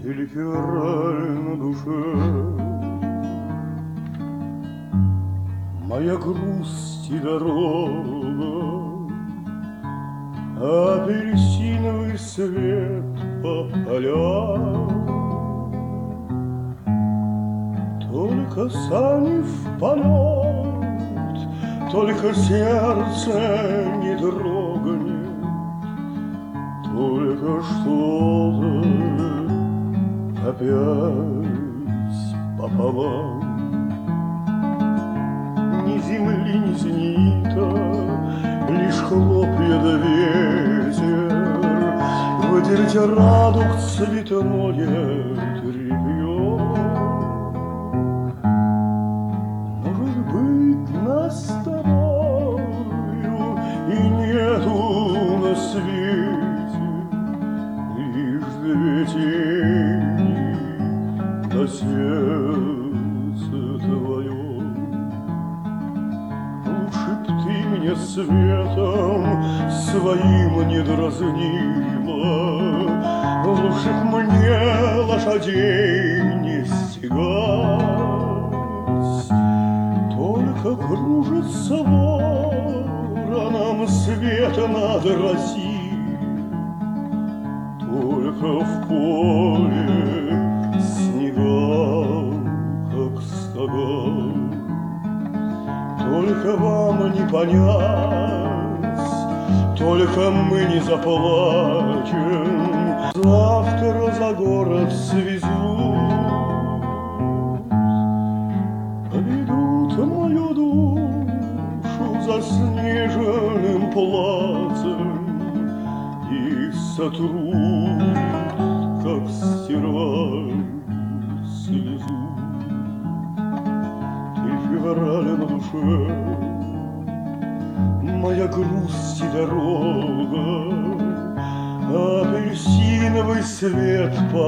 или февраль на душе. Моя грусть и дорога, апельсиновый свет по полям. Только сани в полет, только сердце не дрогнет, только что-то опять пополам. Ни земли, ни зенита, лишь хлопья да ветер, вытереть радуг цветное тряпье. Может быть, нас с тобою и нету на свете, лишь две тени на сердце твоем. Лучше б ты меня светом своим не дразнила, лучше б мне лошадей не стегать. Только кружится вороном свет над Россией, только в поле снега, как стога. Только вам не понять, только мы не заплачем, завтра за город свезут, поведут мою душу заснеженным плацем и сотрут, как стирают слезу. Февраля на душе, моя грусть и дорога, апельсиновый свет по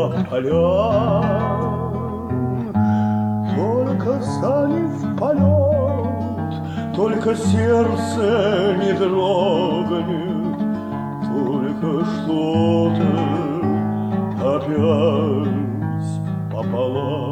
полям. Только сани в полет, только сердце не дрогнет, только что-то опять пополам.